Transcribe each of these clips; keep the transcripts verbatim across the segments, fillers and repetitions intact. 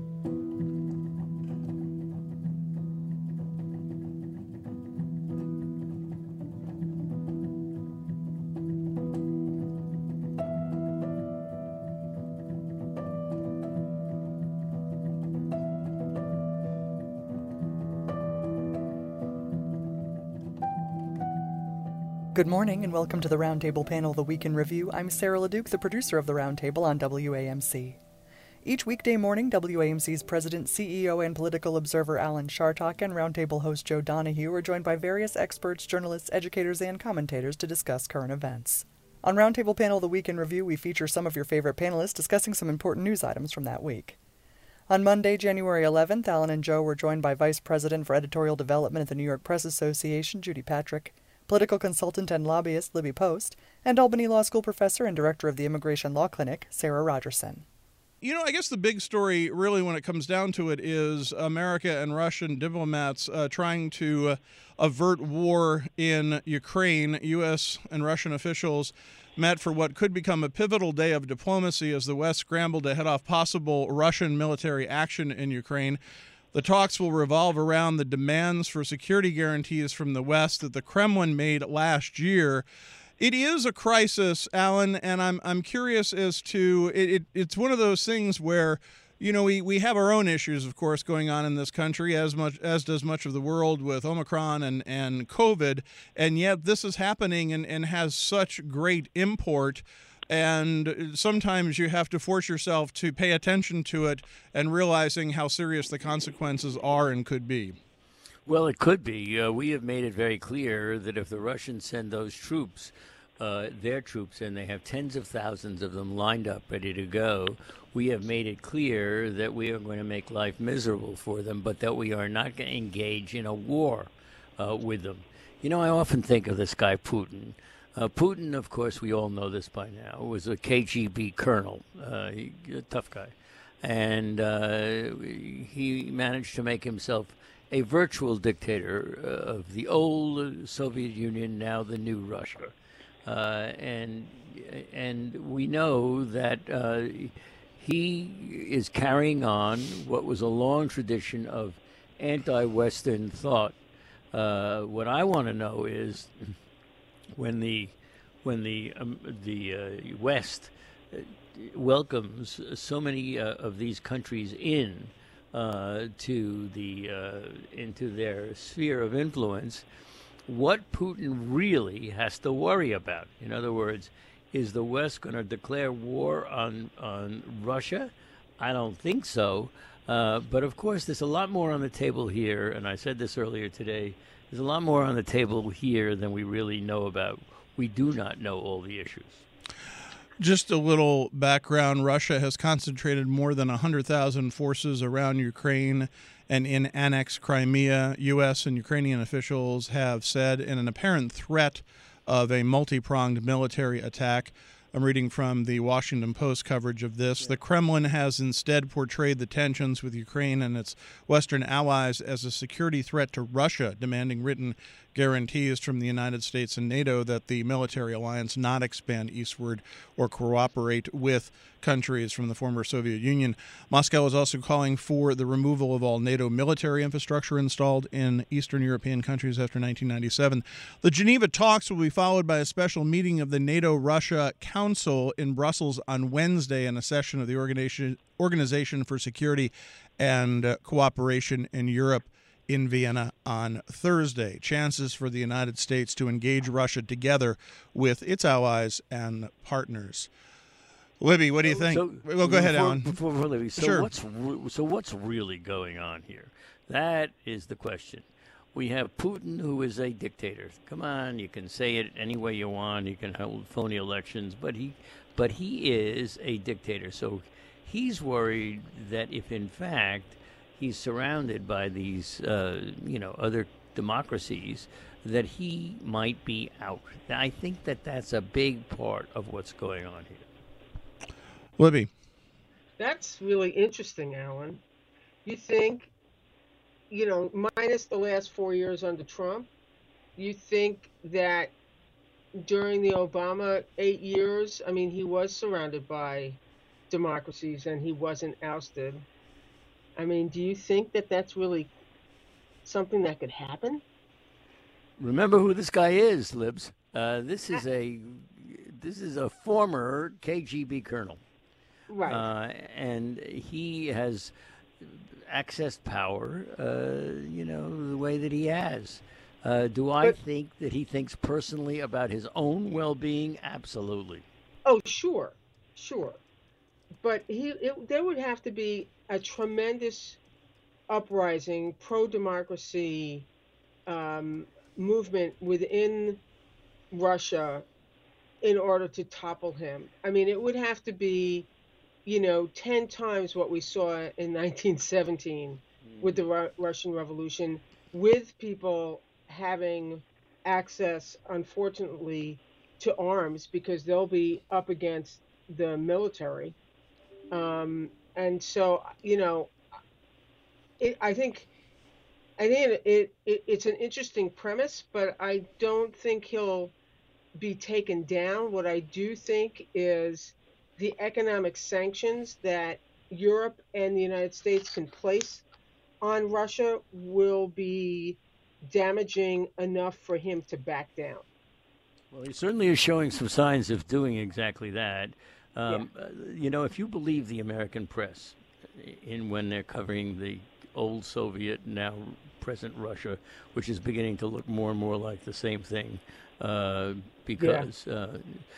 Good morning and welcome to the Roundtable panel, The Week in Review. I'm Sarah LeDuc, the producer of the Roundtable on W A M C. Each weekday morning, W A M C's president, C E O, and political observer Alan Chartock and Roundtable host Joe Donahue are joined by various experts, journalists, educators, and commentators to discuss current events. On Roundtable panel, The Week in Review, we feature some of your favorite panelists discussing some important news items from that week. On Monday, January eleventh, Alan and Joe were joined by Vice President for Editorial Development at the New York Press Association, Judy Patrick, political consultant and lobbyist Libby Post, and Albany Law School professor and director of the Immigration Law Clinic, Sarah Rogerson. You know, I guess the big story, really, when it comes down to it, is America and Russian diplomats uh, trying to uh, avert war in Ukraine. U S and Russian officials met for what could become a pivotal day of diplomacy as the West scrambled to head off possible Russian military action in Ukraine. The talks will revolve around the demands for security guarantees from the West that the Kremlin made last year. It is a crisis, Alan, and I'm I'm curious as to it, it. It's one of those things where, you know, we, we have our own issues, of course, going on in this country, as much as does much of the world with Omicron and, and COVID, and yet this is happening and, and has such great import. And sometimes you have to force yourself to pay attention to it and realizing how serious the consequences are and could be. Well, it could be. Uh, we have made it very clear that if the Russians send those troops, uh, their troops, and they have tens of thousands of them lined up, ready to go, we have made it clear that we are going to make life miserable for them, but that we are not going to engage in a war uh, with them. You know, I often think of this guy, Putin. Uh, Putin, of course, we all know this by now, was a K G B colonel, uh, he, a tough guy. And uh, he managed to make himself a virtual dictator uh, of the old Soviet Union, now the new Russia. Uh, and and we know that uh, he is carrying on what was a long tradition of anti-Western thought. Uh, what I want to know is, when the when the um, the uh, West welcomes so many uh, of these countries in uh, to the uh, into their sphere of influence, what Putin really has to worry about. In other words, is the West going to declare war on on Russia? I don't think so. Uh, but of course, there's a lot more on the table here, and I said this earlier today. There's a lot more on the table here than we really know about. We do not know all the issues. Just a little background. Russia has concentrated more than one hundred thousand forces around Ukraine and in annexed Crimea. U S and Ukrainian officials have said in an apparent threat of a multi-pronged military attack. I'm reading from the Washington Post coverage of this. The Kremlin has instead portrayed the tensions with Ukraine and its Western allies as a security threat to Russia, demanding written guarantees from the United States and NATO that the military alliance not expand eastward or cooperate with countries from the former Soviet Union. Moscow is also calling for the removal of all NATO military infrastructure installed in Eastern European countries after nineteen ninety-seven. The Geneva talks will be followed by a special meeting of the NATO-Russia Council in Brussels on Wednesday and a session of the Organization, Organization for Security and uh, Cooperation in Europe in Vienna on Thursday. Chances for the United States to engage Russia together with its allies and partners. Libby, what do you think? So, well, go ahead, before, Alan. Before, before Libby, so sure. what's re- so what's really going on here? That is the question. We have Putin, who is a dictator. Come on, you can say it any way you want. You can hold phony elections, but he, but he is a dictator. So he's worried that if, in fact, he's surrounded by these, uh, you know, other democracies, that he might be out. I think that that's a big part of what's going on here. Libby. That's really interesting, Alan. You think, you know, minus the last four years under Trump, you think that during the Obama eight years, I mean, he was surrounded by democracies and he wasn't ousted. I mean, do you think that that's really something that could happen? Remember who this guy is, Libs. Uh, this is a this is a former K G B colonel, Right. uh, and he has accessed power. Uh, you know the way that he has. Uh, do I But think that he thinks personally about his own well-being? Absolutely. oh, sure, sure. But he it, there would have to be a tremendous uprising, pro-democracy um, movement within Russia in order to topple him. I mean, it would have to be, you know, ten times what we saw in nineteen seventeen with the Ru- Russian Revolution, with people having access, unfortunately, to arms because they'll be up against the military. Um, and so, you know, it, I think I think it, it it's an interesting premise, but I don't think he'll be taken down. What I do think is the economic sanctions that Europe and the United States can place on Russia will be damaging enough for him to back down. Well, he certainly is showing some signs of doing exactly that. Yeah. Um, uh, you know, if you believe the American press, in when they're covering the old Soviet, now present Russia, which is beginning to look more and more like the same thing, uh, because uh,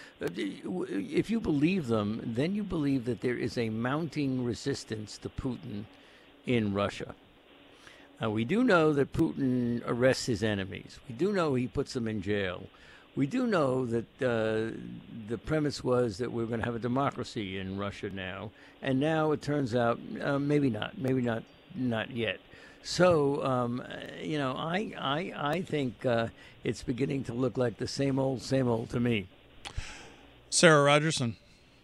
if you believe them, then you believe that there is a mounting resistance to Putin in Russia. Uh, we do know that Putin arrests his enemies. We do know he puts them in jail. We do know that uh, the premise was that we're going to have a democracy in Russia now, and now it turns out uh, maybe not, maybe not, not yet. So um, you know, I I I think uh, it's beginning to look like the same old, same old to me. Sarah Rogerson.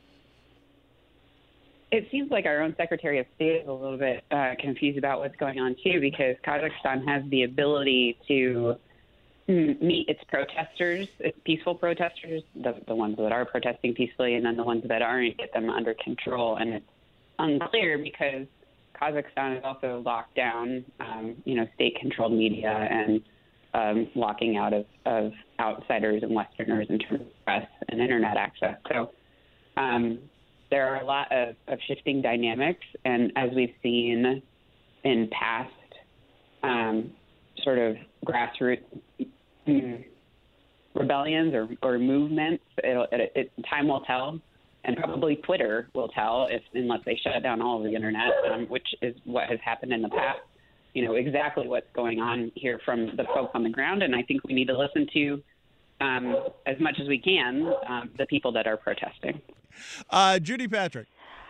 It seems like our own Secretary of State is a little bit uh, confused about what's going on, too, because Kazakhstan has the ability to meet its protesters, its peaceful protesters, the, the ones that are protesting peacefully, and then the ones that aren't, get them under control. And it's unclear because Kazakhstan is also locked down, um, you know, state-controlled media and um, locking out of, of outsiders and Westerners in terms of press and internet access. So um, there are a lot of, of shifting dynamics, and as we've seen in past um, sort of grassroots mm, rebellions or, or movements, it'll, it, it, time will tell, and probably Twitter will tell if unless they shut down all of the internet, um, which is what has happened in the past. You know exactly what's going on here from the folks on the ground, and I think we need to listen to um, as much as we can um, the people that are protesting. Uh, Judy Patrick.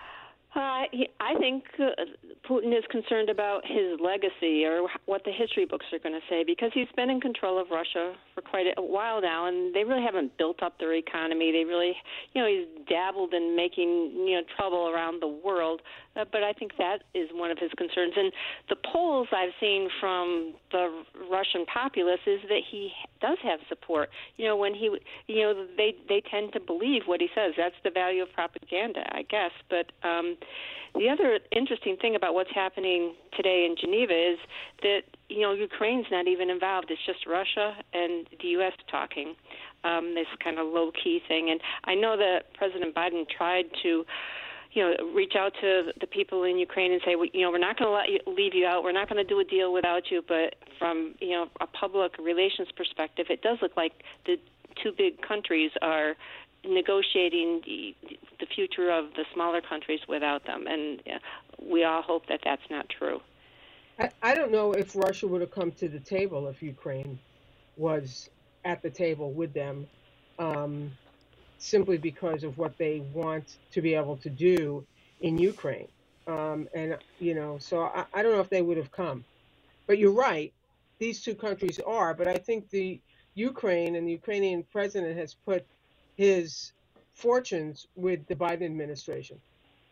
Uh, he, I think uh, Putin is concerned about his legacy or what the history books are going to say, because he's been in control of Russia for quite a while now, and they really haven't built up their economy. They really, you know, he's dabbled in making, you know, trouble around the world, uh, but I think that is one of his concerns. And the polls I've seen from the Russian populace is that he does have support. You know, when he, you know, they they tend to believe what he says. That's the value of propaganda, I guess. But um, the other interesting thing about what's happening today in Geneva is that, you know, Ukraine's not even involved. It's just Russia and the U S talking, um, this kind of low-key thing. And I know that President Biden tried to, you know, reach out to the people in Ukraine and say, well, you know, we're not going to let you leave you out. We're not going to do a deal without you. But from, you know, a public relations perspective, it does look like the two big countries are negotiating the, the future of the smaller countries without them. And uh, we all hope that that's not true. I, I don't know if Russia would have come to the table if Ukraine was at the table with them, um, simply because of what they want to be able to do in Ukraine. Um, and, you know, so I, I don't know if they would have come. But you're right, these two countries are, but I think the Ukraine and the Ukrainian president has put his fortunes with the Biden administration.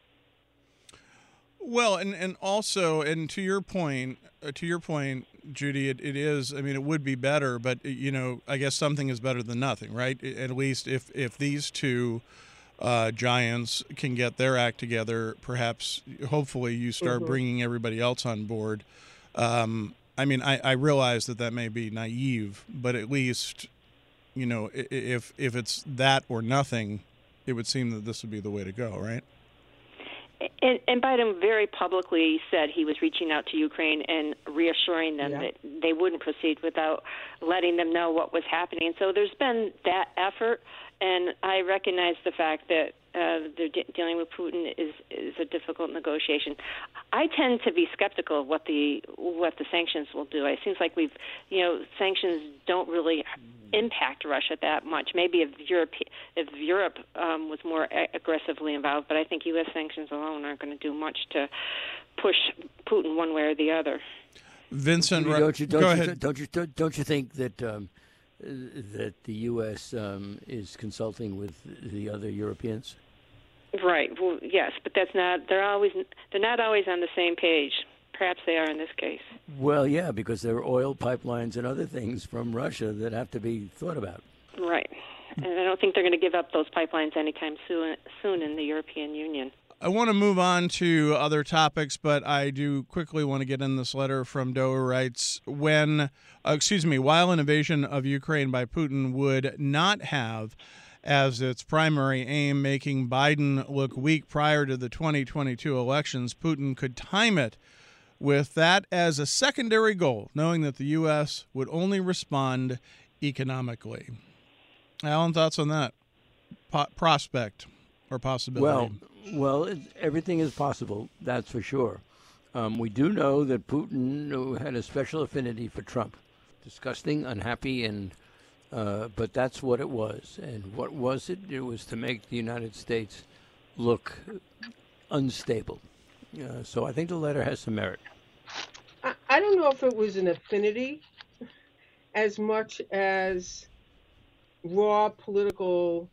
Well, and, and also, and to your point, uh, to your point, Judy, it, it is, I mean, it would be better, but, you know, I guess something is better than nothing, right? At least if, if these two uh, giants can get their act together, perhaps, hopefully, you start Mhm. bringing everybody else on board. Um, I mean, I, I realize that that may be naive, but at least, you know, i- if if it's that or nothing, it would seem that this would be the way to go, right? And, and Biden very publicly said he was reaching out to Ukraine and reassuring them Yeah. that they wouldn't proceed without letting them know what was happening. So there's been that effort, and I recognize the fact that uh, they're de- dealing with Putin is is a difficult negotiation. I tend to be skeptical of what the what the sanctions will do. It seems like we've, you know, sanctions don't really impact Russia that much. Maybe if Europe if Europe um, was more a- aggressively involved, but I think U S sanctions alone aren't going to do much to push Putin one way or the other. Vincent, Judy, don't you don't go you, ahead. don't you don't, don't you think that um, uh, that the U S um, is consulting with the other Europeans? Right. Well, yes, but that's not. They're always. They're not always on the same page. Perhaps they are in this case. Well, yeah, because there are oil pipelines and other things from Russia that have to be thought about. Right. And I don't think they're going to give up those pipelines anytime soon. Soon in the European Union. I want to move on to other topics, but I do quickly want to get in this letter from Doe writes, when, uh, excuse me, while an invasion of Ukraine by Putin would not have as its primary aim making Biden look weak prior to the twenty twenty-two elections, Putin could time it with that as a secondary goal, knowing that the U S would only respond economically. Alan, thoughts on that Po- prospect or possibility? Well, well, it, everything is possible. That's for sure. Um, we do know that Putin had a special affinity for Trump. Disgusting, unhappy, and uh, but that's what it was. And what was it? It was to make the United States look unstable. Uh, so I think the letter has some merit. I, I don't know if it was an affinity as much as raw political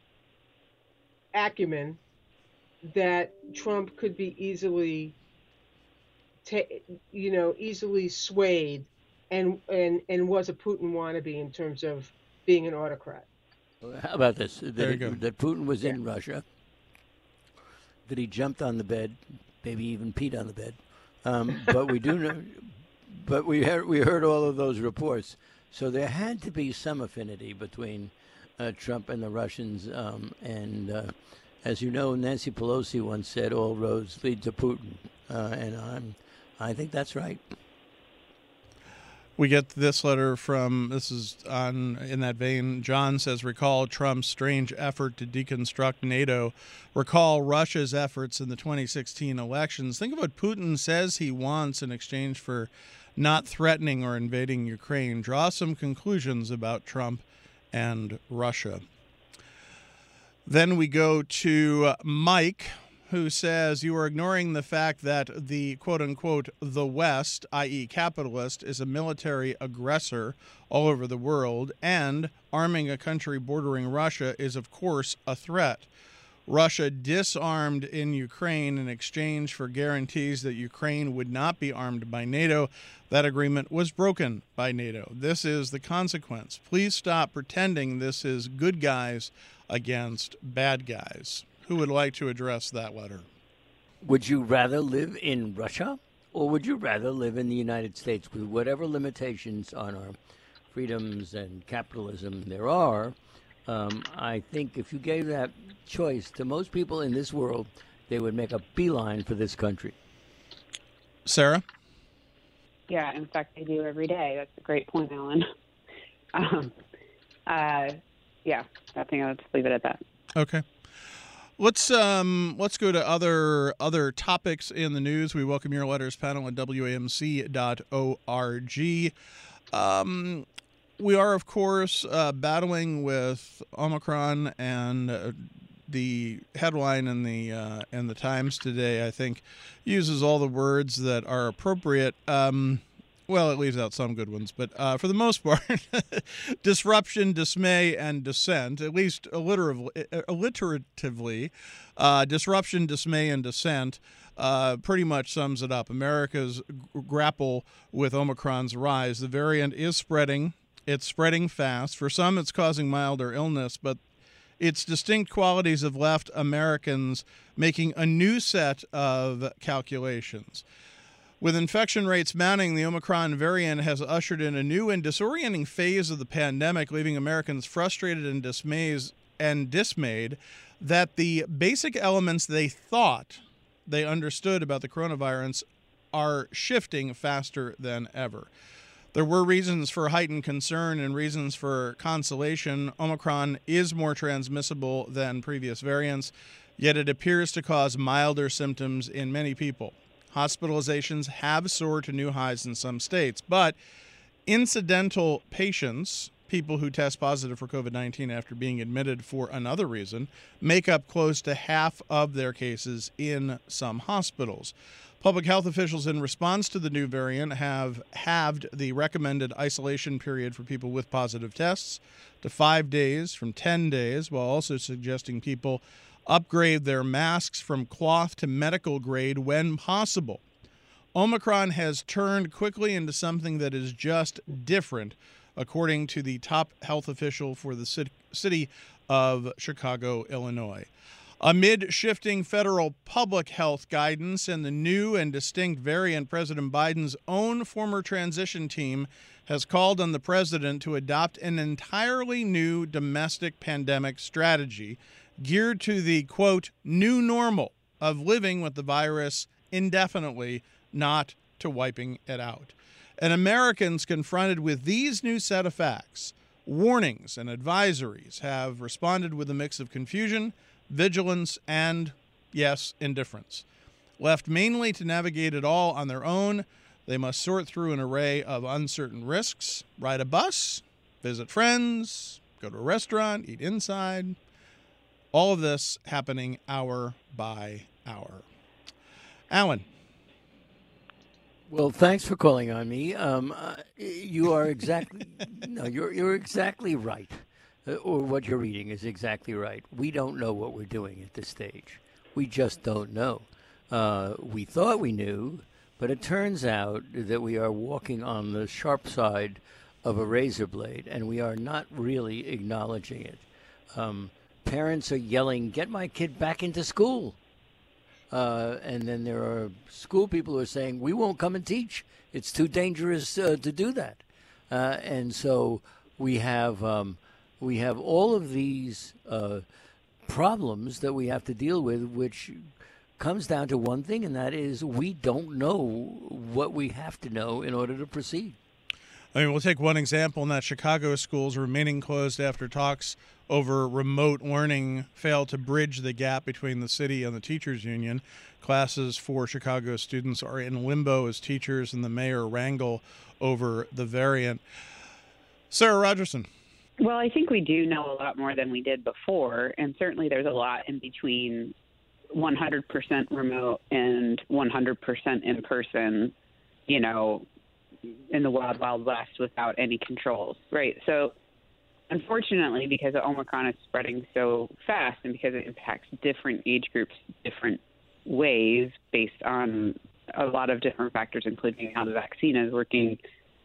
acumen that Trump could be easily, ta- you know, easily swayed, and and and was a Putin wannabe in terms of being an autocrat. How about this? That, There you it- go. that Putin was in Russia, that he jumped on the bed, maybe even peed on the bed. Um, but we do know, but we heard, we heard all of those reports. So there had to be some affinity between uh, Trump and the Russians. Um, and uh, as you know, Nancy Pelosi once said, all roads lead to Putin. Uh, and I'm, I think that's right. We get this letter from, this is on in that vein. John says, recall Trump's strange effort to deconstruct NATO. Recall Russia's efforts in the twenty sixteen elections. Think of what Putin says he wants in exchange for not threatening or invading Ukraine. Draw some conclusions about Trump and Russia. Then we go to Mike, who says you are ignoring the fact that the quote-unquote the West, that is capitalist, is a military aggressor all over the world, and arming a country bordering Russia is, of course, a threat. Russia disarmed in Ukraine in exchange for guarantees that Ukraine would not be armed by NATO. That agreement was broken by NATO. This is the consequence. Please stop pretending this is good guys against bad guys. Who would like to address that letter? Would you rather live in Russia, or would you rather live in the United States with whatever limitations on our freedoms and capitalism there are? Um, I think if you gave that choice to most people in this world, they would make a beeline for this country. Sarah? Yeah, in fact, I do every day. That's a great point, Alan. Um, uh, yeah, I think I'll just leave it at that. Okay. Let's um let's go to other other topics in the news. We welcome your letters panel at W A M C dot org. Um, we are, of course, uh, battling with Omicron, and uh, the headline in the uh, in the Times today, I think, uses all the words that are appropriate. Um, well, it leaves out some good ones, but uh, for the most part, disruption, dismay, and dissent, at least alliteratively, alliteratively uh, disruption, dismay, and dissent uh, pretty much sums it up. America's g- grapple with Omicron's rise. The variant is spreading. It's spreading fast. For some, it's causing milder illness, but its distinct qualities have left Americans making a new set of calculations. With infection rates mounting, the Omicron variant has ushered in a new and disorienting phase of the pandemic, leaving Americans frustrated and dismayed, and dismayed that the basic elements they thought they understood about the coronavirus are shifting faster than ever. There were reasons for heightened concern and reasons for consolation. Omicron is more transmissible than previous variants, yet it appears to cause milder symptoms in many people. Hospitalizations have soared to new highs in some states, but incidental patients, people who test positive for COVID nineteen after being admitted for another reason, make up close to half of their cases in some hospitals. Public health officials, in response to the new variant, have halved the recommended isolation period for people with positive tests to five days from ten days, while also suggesting people upgrade their masks from cloth to medical grade when possible. Omicron has turned quickly into something that is just different, according to the top health official for the city of Chicago, Illinois. Amid shifting federal public health guidance and the new and distinct variant, President Biden's own former transition team has called on the president to adopt an entirely new domestic pandemic strategy geared to the, quote, new normal of living with the virus indefinitely, not to wiping it out. And Americans confronted with these new set of facts, warnings and advisories have responded with a mix of confusion, vigilance, and, yes, indifference. Left mainly to navigate it all on their own, they must sort through an array of uncertain risks, ride a bus, visit friends, go to a restaurant, eat inside. All of this happening hour by hour. Alan. Well, thanks for calling on me. Um, uh, you are exactly no, you're you're exactly right, uh, or what you're reading is exactly right. We don't know what we're doing at this stage. We just don't know. Uh, we thought we knew, but it turns out that we are walking on the sharp side of a razor blade, and we are not really acknowledging it. Um, Parents are yelling, "Get my kid back into school." Uh, and then there are school people who are saying, "We won't come and teach. It's too dangerous uh, to do that." Uh, and so we have um, we have all of these uh, problems that we have to deal with, which comes down to one thing, and that is we don't know what we have to know in order to proceed. I mean, we'll take one example, in that Chicago schools remaining closed after talks over remote learning failed to bridge the gap between the city and the teachers union. Classes for Chicago students are in limbo as teachers and the mayor wrangle over the variant. Sarah Rogerson. Well, I think we do know a lot more than we did before, and certainly there's a lot in between one hundred percent remote and one hundred percent in person, you know, in the wild, wild west without any controls, right? So unfortunately, because Omicron is spreading so fast and because it impacts different age groups different ways based on a lot of different factors, including how the vaccine is working,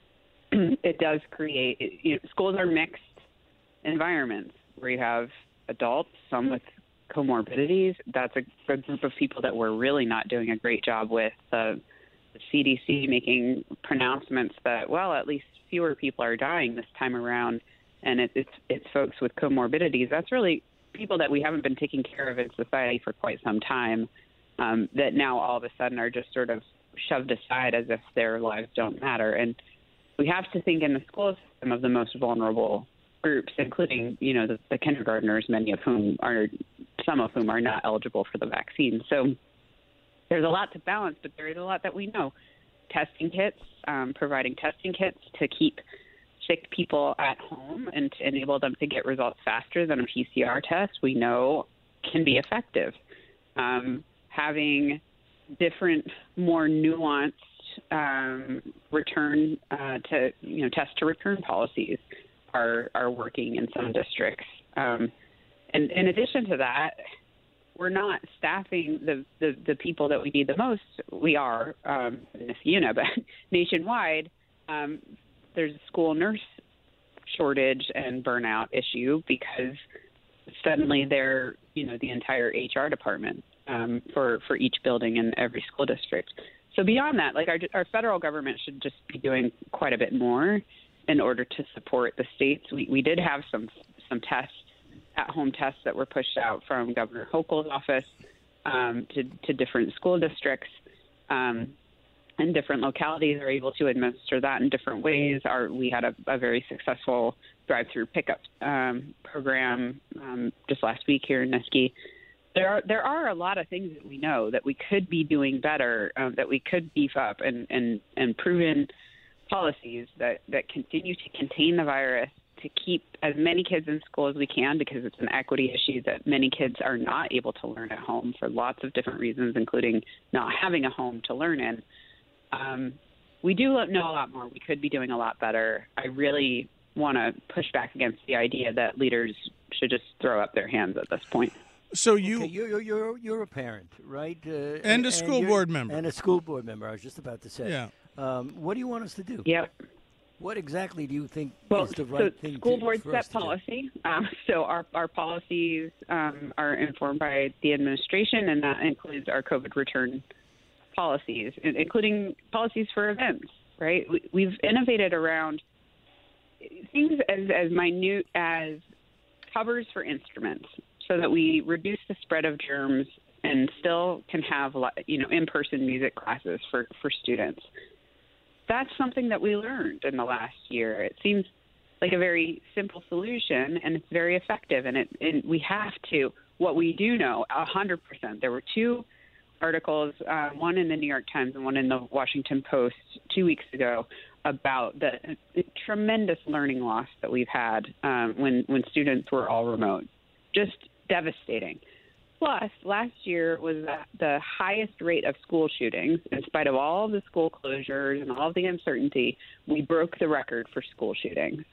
it does create, you know, schools are mixed environments where you have adults, some with comorbidities. That's a, a group of people that we're really not doing a great job with. Uh, the C D C making pronouncements that, well, at least fewer people are dying this time around, and it, it's it's folks with comorbidities. That's really people that we haven't been taking care of in society for quite some time, um, that now all of a sudden are just sort of shoved aside as if their lives don't matter. And we have to think in the school system of the most vulnerable groups, including, you know, the, the kindergartners, many of whom are, some of whom are not eligible for the vaccine. So there's a lot to balance, but there is a lot that we know. Testing kits, um, providing testing kits to keep sick people at home and to enable them to get results faster than a P C R test, we know can be effective. Um, having different, more nuanced um, return uh, to, you know, test to return policies are, are working in some districts. Um, and in addition to that, we're not staffing the, the, the people that we need the most. We are, um, in this unit, but nationwide, um, there's a school nurse shortage and burnout issue because suddenly they're, you know, the entire H R department um, for, for each building in every school district. So beyond that, like our, our federal government should just be doing quite a bit more in order to support the states. We, we did have some some tests, at-home tests that were pushed out from Governor Hochul's office um, to, to different school districts. Um, and different localities are able to administer that in different ways. Our, we had a, a very successful drive-through pickup um, program um, just last week here in Nisky. There are there are a lot of things that we know that we could be doing better, um, that we could beef up, and, and, and proven policies that, that continue to contain the virus, to keep as many kids in school as we can, because it's an equity issue that many kids are not able to learn at home for lots of different reasons, including not having a home to learn in. Um, we do know a lot more. We could be doing a lot better. I really want to push back against the idea that leaders should just throw up their hands at this point. So you, okay, you're, you're you're a parent, right? Uh, and, and a school board member, and a school board member. I was just about to say. Yeah. Um, what do you want us to do? Yep. What exactly do you think well, is the right so thing? School to, boards for us set to policy. Um, so our our policies um, are informed by the administration, and that includes our COVID return policies, including policies for events. Right? We, we've innovated around things as as minute as covers for instruments, so that we reduce the spread of germs and still can have, you know, in-person music classes for, for students. That's something that we learned in the last year. It seems like a very simple solution, and it's very effective. And, it, and we have to, what we do know, one hundred percent. There were two articles, uh, one in the New York Times and one in the Washington Post two weeks ago, about the, the tremendous learning loss that we've had um, when, when students were all remote. Just devastating. Plus, last year was the highest rate of school shootings. In spite of all of the school closures and all of the uncertainty, we broke the record for school shootings.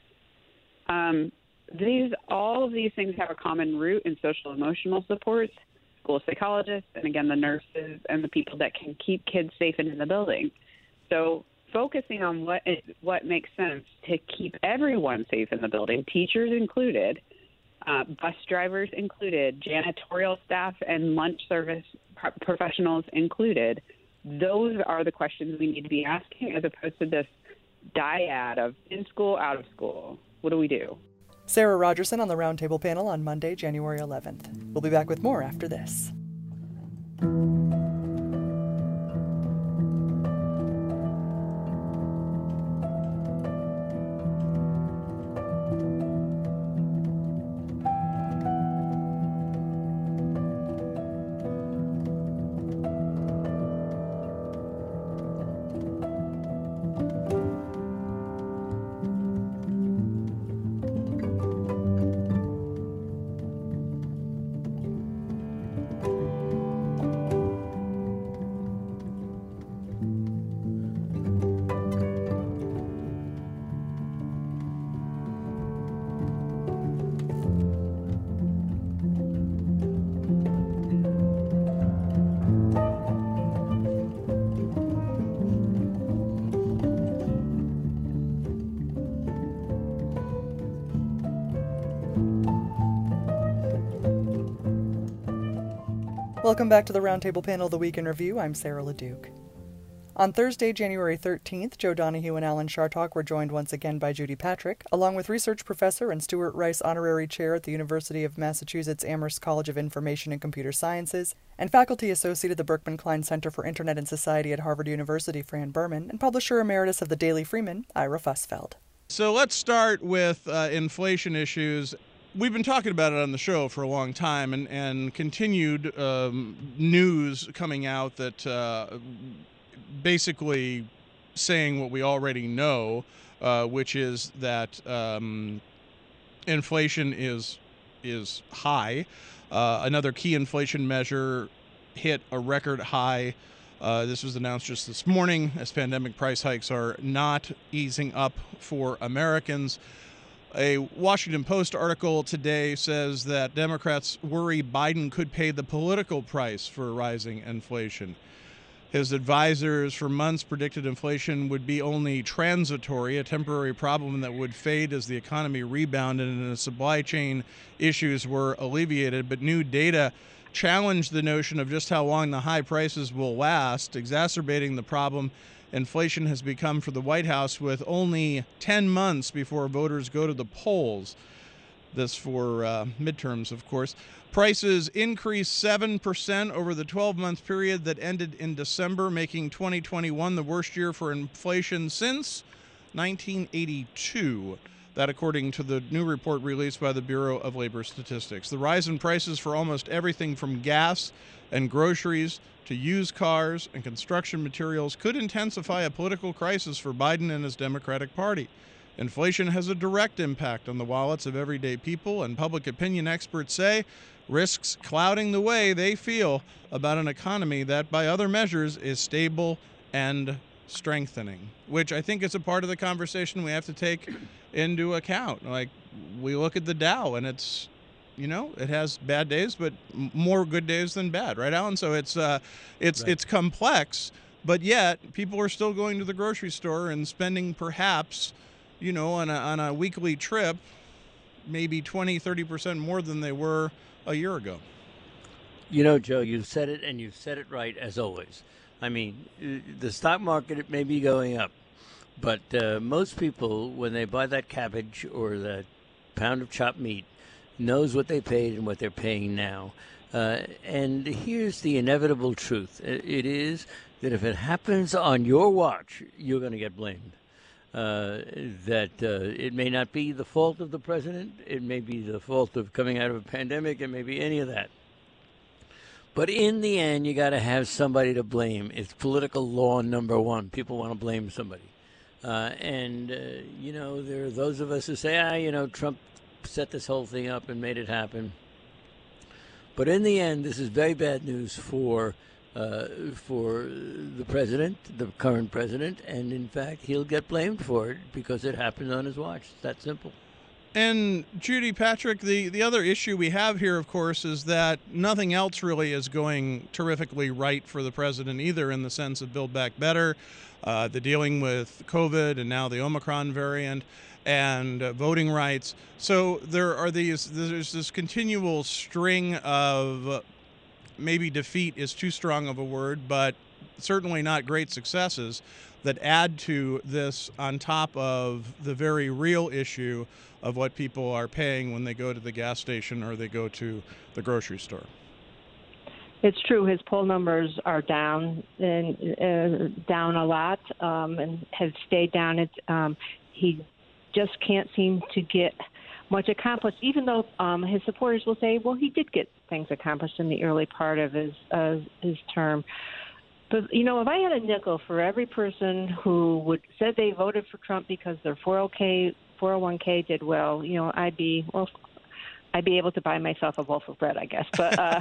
Um, these, all of these things have a common root in social emotional supports, school psychologists, and again, the nurses and the people that can keep kids safe and in the building. So focusing on what is, what makes sense to keep everyone safe in the building, teachers included, Uh, bus drivers included, janitorial staff and lunch service pro- professionals included. Those are the questions we need to be asking, as opposed to this dyad of in school, out of school. What do we do? Sarah Rogerson on the Roundtable panel on Monday, January eleventh. We'll be back with more after this. Welcome back to the Roundtable panel, The Week in Review. I'm Sarah LeDuc. On Thursday, January thirteenth, Joe Donahue and Alan Chartock were joined once again by Judy Patrick, along with research professor and Stuart Rice Honorary Chair at the University of Massachusetts Amherst College of Information and Computer Sciences, and faculty associate at the Berkman Klein Center for Internet and Society at Harvard University, Fran Berman, and publisher emeritus of the Daily Freeman, Ira Fussfeld. So let's start with uh, inflation issues. We've been talking about it on the show for a long time, and, and continued um, news coming out that uh, basically saying what we already know, uh, which is that um, inflation is is high. Uh, another key inflation measure hit a record high. Uh, this was announced just this morning, as pandemic price hikes are not easing up for Americans. A Washington Post article today says that Democrats worry Biden could pay the political price for rising inflation. His advisors for months predicted inflation would be only transitory, a temporary problem that would fade as the economy rebounded and the supply chain issues were alleviated. But new data challenged the notion of just how long the high prices will last, exacerbating the problem inflation has become for the White House with only ten months before voters go to the polls. This for uh, midterms, of course. Prices increased seven percent over the twelve-month period that ended in December, making twenty twenty-one the worst year for inflation since nineteen eighty-two. That according to the new report released by the Bureau of Labor Statistics. The rise in prices for almost everything from gas and groceries to used cars and construction materials could intensify a political crisis for Biden and his Democratic Party. Inflation has a direct impact on the wallets of everyday people, and public opinion experts say risks clouding the way they feel about an economy that, by other measures, is stable and strengthening, which I think is a part of the conversation we have to take into account. Like, we look at the Dow, and it's, you know, it has bad days, but more good days than bad, right, Alan? So it's uh, it's right. It's complex, but yet people are still going to the grocery store and spending perhaps, you know, on a, on a weekly trip, maybe twenty, thirty percent more than they were a year ago. You know, Joe, you've said it, and you've said it right, as always. I mean, the stock market, it may be going up, but uh, most people, when they buy that cabbage or that pound of chopped meat, knows what they paid and what they're paying now. Uh, and here's the inevitable truth. It is that if it happens on your watch, you're going to get blamed. Uh, that uh, it may not be the fault of the president. It may be the fault of coming out of a pandemic. It may be any of that. But in the end, you got to have somebody to blame. It's political law number one. People want to blame somebody. Uh, and, uh, you know, there are those of us who say, ah, you know, Trump set this whole thing up and made it happen. But in the end, this is very bad news for uh, for the president, the current president, and in fact, he'll get blamed for it because it happened on his watch. It's that simple. And Judy, Patrick, the, the other issue we have here, of course, is that nothing else really is going terrifically right for the president either, in the sense of Build Back Better, uh, the dealing with COVID and now the Omicron variant, and uh, voting rights. So there are these, there's this continual string of, uh, maybe defeat is too strong of a word, but certainly not great successes that add to this on top of the very real issue of what people are paying when they go to the gas station or they go to the grocery store. It's true. His poll numbers are down and uh, down a lot, um, and have stayed down. It's, um, he just can't seem to get much accomplished, even though um, his supporters will say, well, he did get things accomplished in the early part of his uh, his term. But, you know, if I had a nickel for every person who would said they voted for Trump because their four oh one k did well, you know, I'd be, well, I'd be able to buy myself a loaf of bread, I guess. But uh,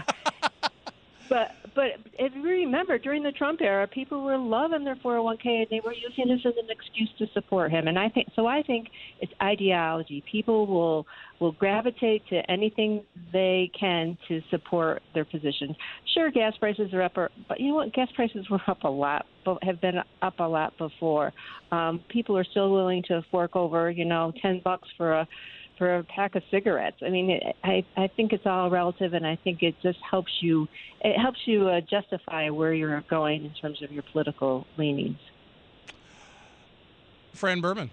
but but if you remember, during the Trump era, people were loving their four oh one k and they were using this as an excuse to support him. And I think so. I think it's ideology. People will will gravitate to anything they can to support their positions. Sure, gas prices are up, or, but you know what? Gas prices were up a lot, but have been up a lot before. Um, people are still willing to fork over, you know, ten bucks for a for a pack of cigarettes. I mean, it, I I think it's all relative, and I think it just helps you. It helps you uh, justify where you're going in terms of your political leanings. Fran Berman.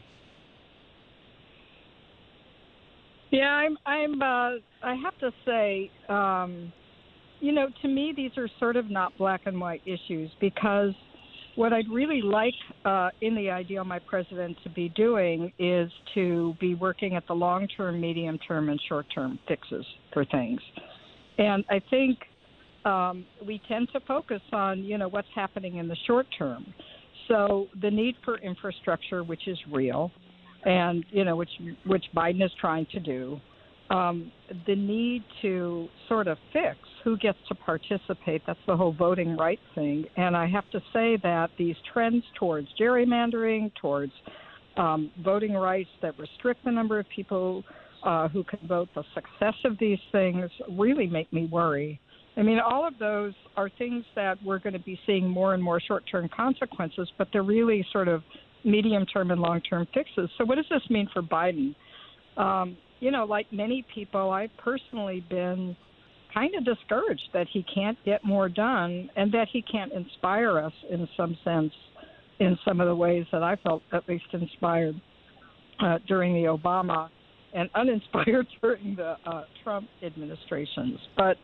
Yeah, I'm. I'm. Uh, I have to say, um, you know, to me, these are sort of not black and white issues, because what I'd really like uh, in the ideal my president to be doing is to be working at the long-term, medium-term, and short-term fixes for things. And I think um, we tend to focus on, you know, what's happening in the short term. So the need for infrastructure, which is real, and, you know, which which Biden is trying to do, um, the need to sort of fix who gets to participate. That's the whole voting rights thing. And I have to say that these trends towards gerrymandering, towards um, voting rights that restrict the number of people uh, who can vote, the success of these things really make me worry. I mean, all of those are things that we're going to be seeing more and more short-term consequences, but they're really sort of medium-term and long-term fixes. So what does this mean for Biden? Um, you know, like many people, I've personally been kind of discouraged that he can't get more done and that he can't inspire us in some sense in some of the ways that I felt at least inspired uh, during the Obama and uninspired during the uh, Trump administrations. But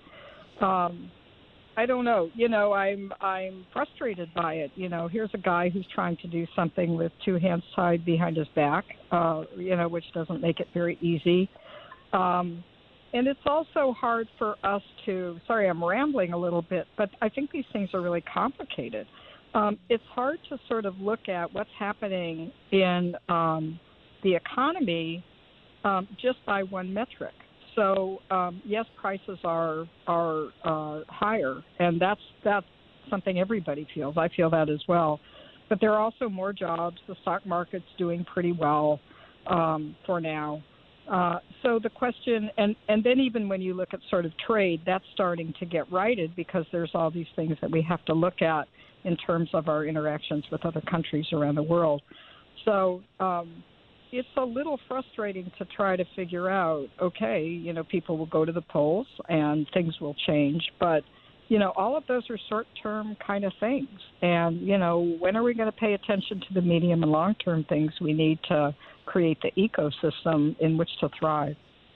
um, I don't know. You know, I'm I'm frustrated by it. You know, here's a guy who's trying to do something with two hands tied behind his back, uh, you know, which doesn't make it very easy. Um, and it's also hard for us to, sorry, I'm rambling a little bit, but I think these things are really complicated. Um, it's hard to sort of look at what's happening in um, the economy um, just by one metric. So um, yes, prices are are uh, higher, and that's that's something everybody feels. I feel that as well. But there are also more jobs. The stock market's doing pretty well um, for now. Uh, so the question, and, and then even when you look at sort of trade, that's starting to get righted because there's all these things that we have to look at in terms of our interactions with other countries around the world. So um, it's a little frustrating to try to figure out, okay, you know, people will go to the polls and things will change, but, you know, all of those are short-term kind of things. And, you know, when are we going to pay attention to the medium and long-term things we need to create the ecosystem in which to thrive?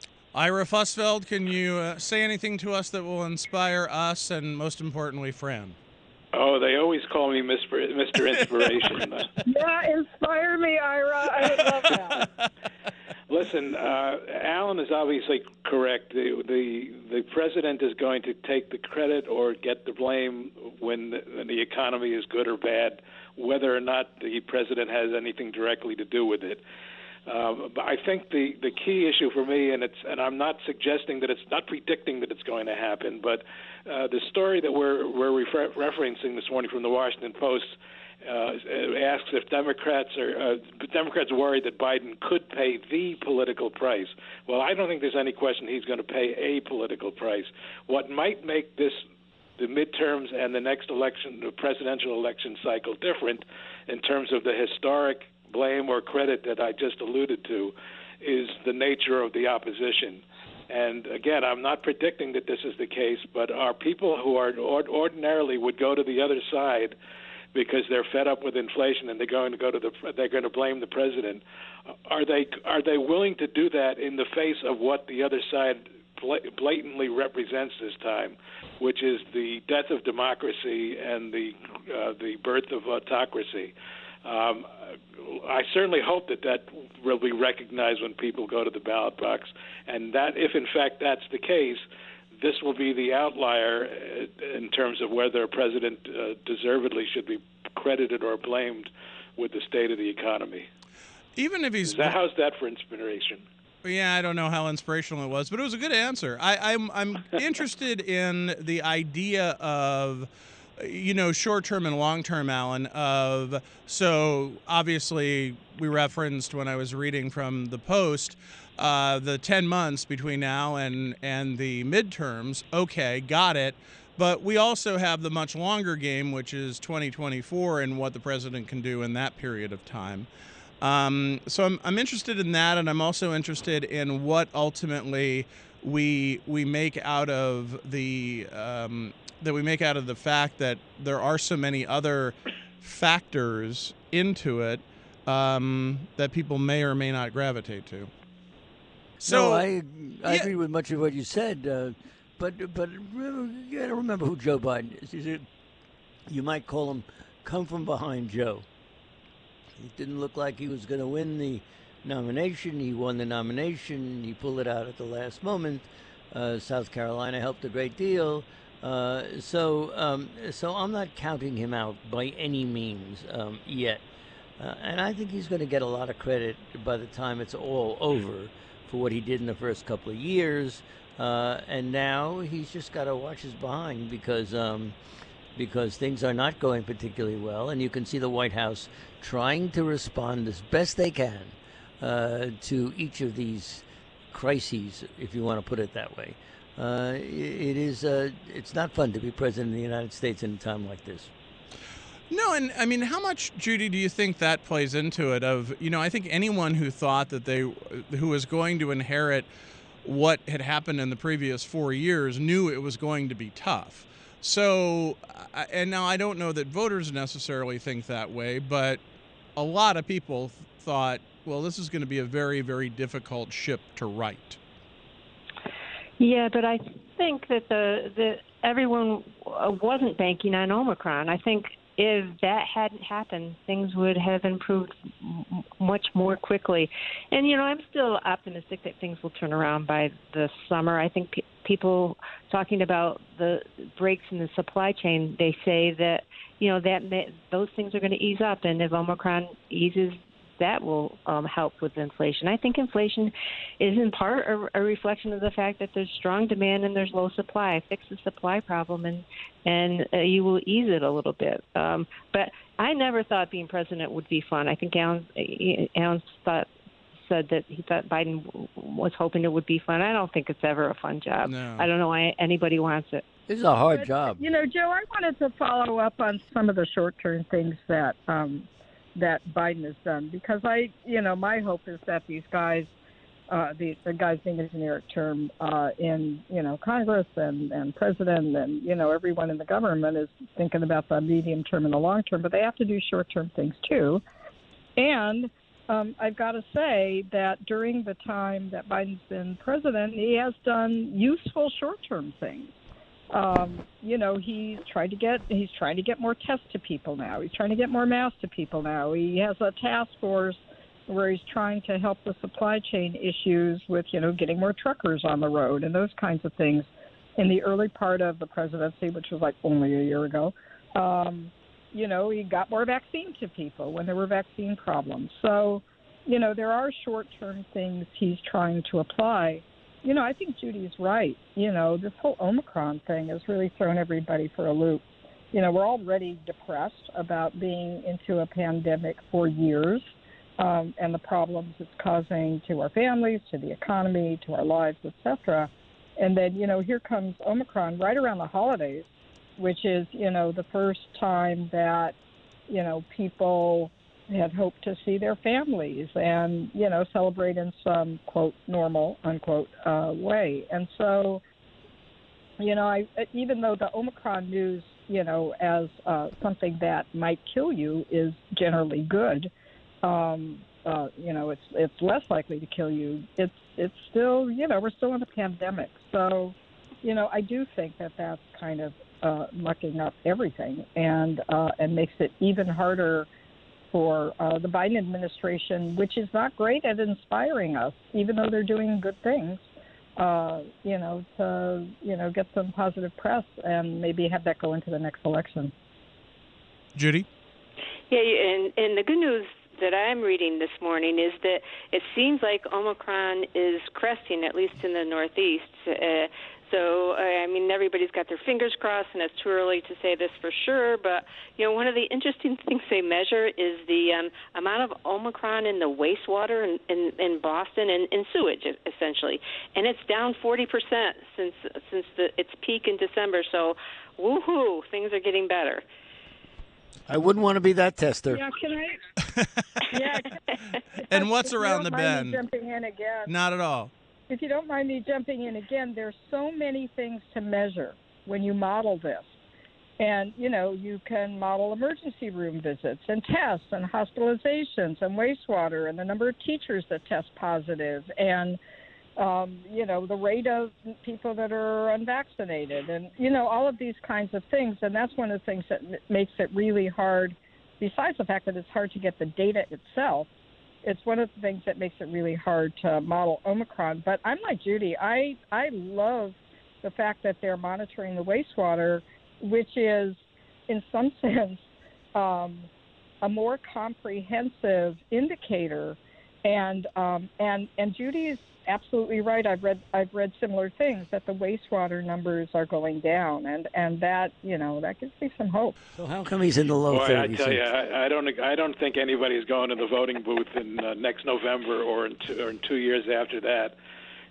Ira Fussfeld, can you uh, say anything to us that will inspire us and, most importantly, Fran? Oh, they always call me Mister Mister Inspiration. Yeah, inspire me, Ira. I would love that. Listen, uh, Alan is obviously correct. The, the the president is going to take the credit or get the blame when the, when the economy is good or bad, whether or not the president has anything directly to do with it. Um, but I think the, the key issue for me, and it's and I'm not suggesting that it's not predicting that it's going to happen, but uh, the story that we're we're refer- referencing this morning from the Washington Post uh, asks if Democrats are uh, Democrats worry that Biden could pay the political price. Well, I don't think there's any question he's going to pay a political price. What might make this the midterms and the next election, the presidential election cycle, different in terms of the historic blame or credit that I just alluded to is the nature of the opposition. And again, I'm not predicting that this is the case, but are people who are ordinarily would go to the other side because they're fed up with inflation and they're going to go to the they're going to blame the president, are they are they willing to do that in the face of what the other side blatantly represents this time, which is the death of democracy and the uh, the birth of autocracy? Um, I certainly hope that that will be recognized when people go to the ballot box, and that if in fact that's the case, this will be the outlier in terms of whether a president uh, deservedly should be credited or blamed with the state of the economy. Even if he's that, how's that for inspiration? Yeah, I don't know how inspirational it was, but it was a good answer. I, I'm I'm interested in the idea of, you know, short-term and long-term, Alan, of, so obviously we referenced when I was reading from the Post, uh, the ten months between now and, and the midterms. Okay, got it. But we also have the much longer game, which is twenty twenty-four and what the president can do in that period of time. Um, so I'm, I'm interested in that, and I'm also interested in what ultimately we we make out of the um, that we make out of the fact that there are so many other factors into it um, that people may or may not gravitate to. So no, I I yeah. agree with much of what you said, uh, but but you got to remember who Joe Biden is. He's a, you might call him come from behind Joe. It didn't look like he was going to win the nomination. He won the nomination. He pulled it out at the last moment. Uh, South Carolina helped a great deal. Uh, so um, so I'm not counting him out by any means um, yet. Uh, and I think he's going to get a lot of credit by the time it's all over for what he did in the first couple of years. Uh, and now he's just got to watch his behind because um, because things are not going particularly well. And you can see the White House trying to respond as best they can uh, to each of these crises, if you want to put it that way. uh, it is uh, it's not fun to be president of the United States in a time like this. No, and I mean, how much, Judy, do you think that plays into it? Of, you know, I think anyone who thought that they, who was going to inherit what had happened in the previous four years knew it was going to be tough. So, and now I don't know that voters necessarily think that way, but a lot of people thought, well, this is going to be a very, very difficult ship to right. Yeah, but I think that the, the everyone wasn't banking on Omicron. I think if that hadn't happened, things would have improved m- much more quickly. And, you know, I'm still optimistic that things will turn around by the summer. I think pe- people talking about the breaks in the supply chain, they say that, you know, that may, those things are going to ease up. And if Omicron eases, that will um, help with inflation. I think inflation is in part a, a reflection of the fact that there's strong demand and there's low supply. Fix the supply problem and and uh, you will ease it a little bit. Um, but I never thought being president would be fun. I think Alan, Alan thought, said that he thought Biden was hoping it would be fun. I don't think it's ever a fun job. No. I don't know why anybody wants it. This is a hard But, job. You know, Joe, I wanted to follow up on some of the short-term things that um, that Biden has done, because I, you know, my hope is that these guys, uh, the, the guys being a generic term uh, in, you know, Congress and, and president and, you know, everyone in the government is thinking about the medium term and the long term, but they have to do short-term things too. And um, I've got to say that during the time that Biden's been president, he has done useful short-term things. Um, you know, he's tried to get he's trying to get more tests to people now. He's trying to get more masks to people now. He has a task force where he's trying to help the supply chain issues with, you know, getting more truckers on the road and those kinds of things. In the early part of the presidency, which was like only a year ago, um, you know, he got more vaccine to people when there were vaccine problems. So, you know, there are short-term things he's trying to apply. You know, I think Judy's right. You know, this whole Omicron thing has really thrown everybody for a loop. You know, we're already depressed about being into a pandemic for years um, and the problems it's causing to our families, to the economy, to our lives, et cetera. And then, you know, here comes Omicron right around the holidays, which is, you know, the first time that, you know, people had hoped to see their families and, you know, celebrate in some, quote, normal, unquote, uh, way. And so, you know, I, even though the Omicron news, you know, as uh, something that might kill you is generally good, um, uh, you know, it's it's less likely to kill you. It's it's still, you know, we're still in a pandemic. So, you know, I do think that that's kind of uh, mucking up everything and uh, and makes it even harder for uh, the Biden administration, which is not great at inspiring us, even though they're doing good things, uh, you know, to, you know, get some positive press and maybe have that go into the next election. Judy? Yeah, and, and the good news that I'm reading this morning is that it seems like Omicron is cresting, at least in the Northeast. Uh, So, I mean, everybody's got their fingers crossed, and it's too early to say this for sure. But, you know, one of the interesting things they measure is the um, amount of Omicron in the wastewater in, in, in Boston and in sewage, essentially. And it's down forty percent since since the, its peak in December. So, woohoo, things are getting better. I wouldn't want to be that tester. Yeah, can I? yeah. And what's If around the you don't mind bend? me jumping in again. Not at all. If you don't mind me jumping in again, there's so many things to measure when you model this. And, you know, you can model emergency room visits and tests and hospitalizations and wastewater and the number of teachers that test positive and, um, you know, the rate of people that are unvaccinated and, you know, all of these kinds of things. And that's one of the things that m- makes it really hard, besides the fact that it's hard to get the data itself. It's one of the things that makes it really hard to model Omicron. But I'm like Judy. I, I love the fact that they're monitoring the wastewater, which is, in some sense, um, a more comprehensive indicator. And um, and and Judy is absolutely right. I've read I've read similar things, that the wastewater numbers are going down, and, and that, you know, that gives me some hope. So how come he's in the low Boy, thirties? I tell you, I, I don't I don't think anybody's going to the voting booth in uh, next November or in two, or in two years after that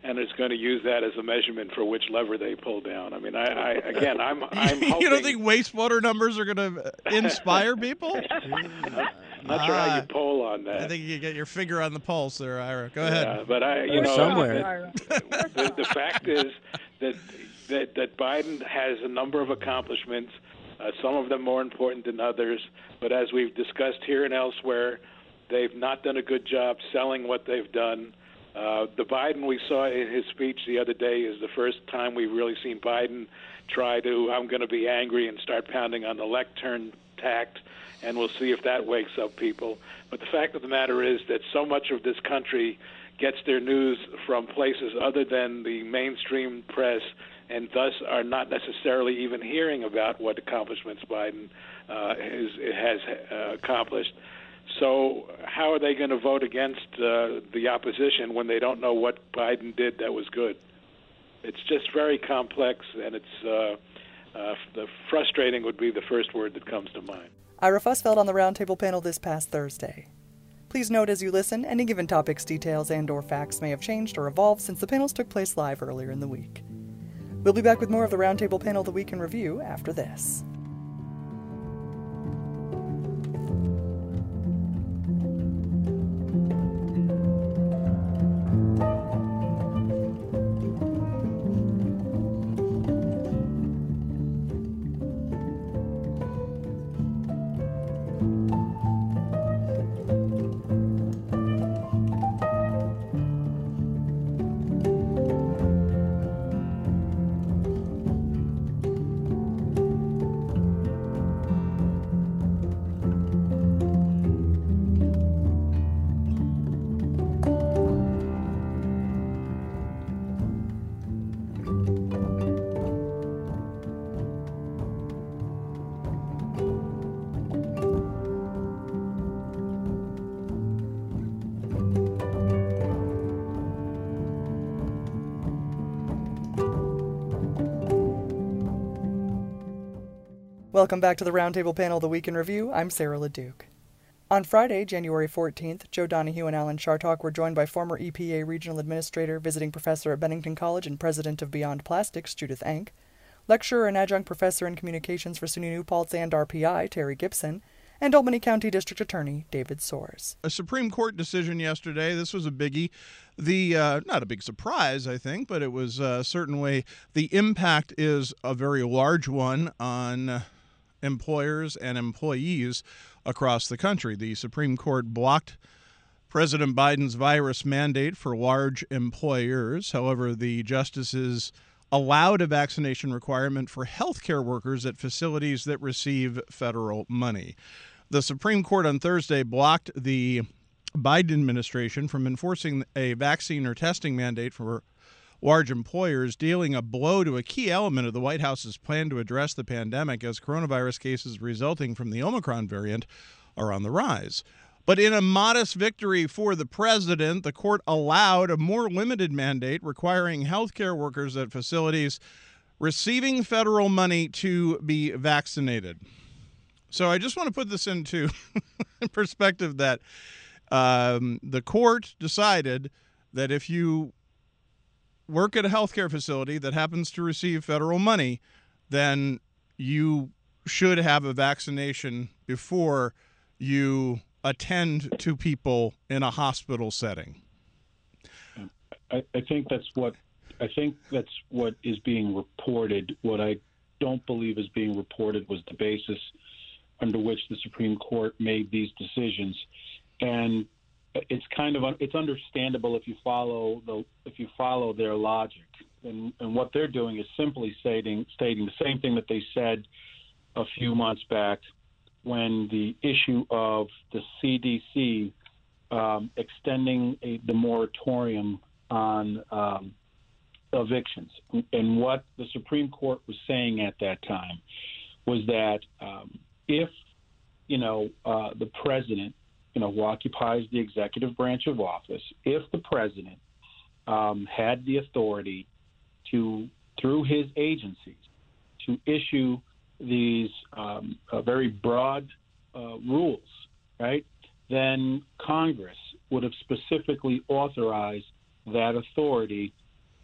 and is going to use that as a measurement for which lever they pull down. I mean, I, I again, I'm, I'm hoping. You don't think wastewater numbers are going to inspire people? Not sure how you poll on that. I think you get your finger on the pulse there, Ira. Go ahead. Yeah, but I, you Or know, somewhere. The, the, the fact is that, that that Biden has a number of accomplishments, uh, some of them more important than others. But as we've discussed here and elsewhere, they've not done a good job selling what they've done. Uh, the Biden we saw in his speech the other day is the first time we've really seen Biden try to, I'm going to be angry and start pounding on the lectern tact, and we'll see if that wakes up people. But the fact of the matter is that so much of this country gets their news from places other than the mainstream press, and thus are not necessarily even hearing about what accomplishments Biden uh, is, has uh, accomplished. So how are they going to vote against uh, the opposition when they don't know what Biden did that was good? It's just very complex, and it's uh, uh, the frustrating would be the first word that comes to mind. Ira Fussfeld on the Roundtable panel this past Thursday. Please note as you listen, any given topic's details and or facts may have changed or evolved since the panels took place live earlier in the week. We'll be back with more of the Roundtable panel the Week in Review after this. Welcome back to the Roundtable panel, The Week in Review. I'm Sarah LeDuc. On Friday, January fourteenth, Joe Donahue and Alan Chartock were joined by former E P A Regional Administrator, visiting professor at Bennington College and president of Beyond Plastics, Judith Enck, lecturer and adjunct professor in communications for SUNY New Paltz and R P I, Terry Gibson, and Albany County District Attorney David Soares. A Supreme Court decision yesterday. This was a biggie. The uh, not a big surprise, I think, but it was uh, certainly the impact is a very large one on uh, employers and employees across the country. The Supreme Court blocked President Biden's virus mandate for large employers. However, the justices allowed a vaccination requirement for healthcare workers at facilities that receive federal money. The Supreme Court on Thursday blocked the Biden administration from enforcing a vaccine or testing mandate for large employers, dealing a blow to a key element of the White House's plan to address the pandemic as coronavirus cases resulting from the Omicron variant are on the rise. But in a modest victory for the president, the court allowed a more limited mandate requiring healthcare workers at facilities receiving federal money to be vaccinated. So I just want to put this into perspective that um, the court decided that if you work at a healthcare facility that happens to receive federal money, then you should have a vaccination before you attend to people in a hospital setting. I, I think that's what I think that's what is being reported. What I don't believe is being reported was the basis under which the Supreme Court made these decisions, and it's kind of it's understandable if you follow the if you follow their logic, and, and what they're doing is simply stating stating the same thing that they said a few months back when the issue of the C D C um, extending a, the moratorium on um, evictions, and what the Supreme Court was saying at that time was that um, if you know uh, the president you know, who occupies the executive branch of office, if the president um, had the authority to, through his agencies, to issue these um, uh, very broad uh, rules, right, then Congress would have specifically authorized that authority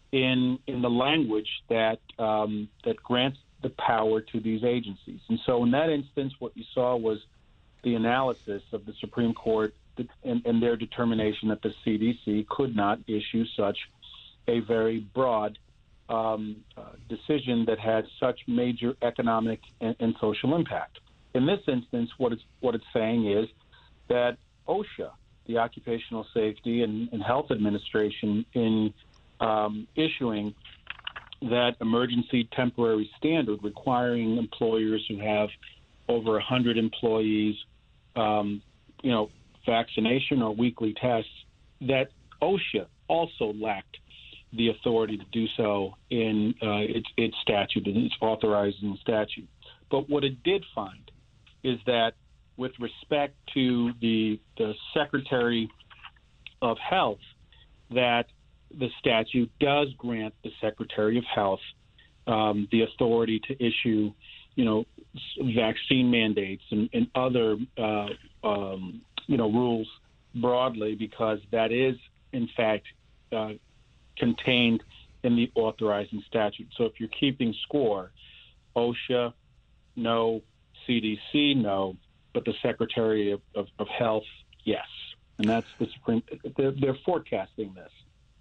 in in the language that um, that grants the power to these agencies. And so in that instance, what you saw was the analysis of the Supreme Court and, and their determination that the C D C could not issue such a very broad um, uh, decision that had such major economic and, and social impact. In this instance, what it's what it's saying is that OSHA, the Occupational Safety and, and Health Administration, in um, issuing that emergency temporary standard requiring employers who have over one hundred employees, um, you know, vaccination or weekly tests, that OSHA also lacked the authority to do so in uh, its, its statute, and its authorizing statute. But what it did find is that with respect to the, the Secretary of Health, that the statute does grant the Secretary of Health um, the authority to issue, you know, vaccine mandates and, and other, uh, um, you know, rules broadly, because that is, in fact, uh, contained in the authorizing statute. So if you're keeping score, OSHA, no, C D C, no, but the Secretary of, of, of Health, yes. And that's the Supreme, they're, they're forecasting this.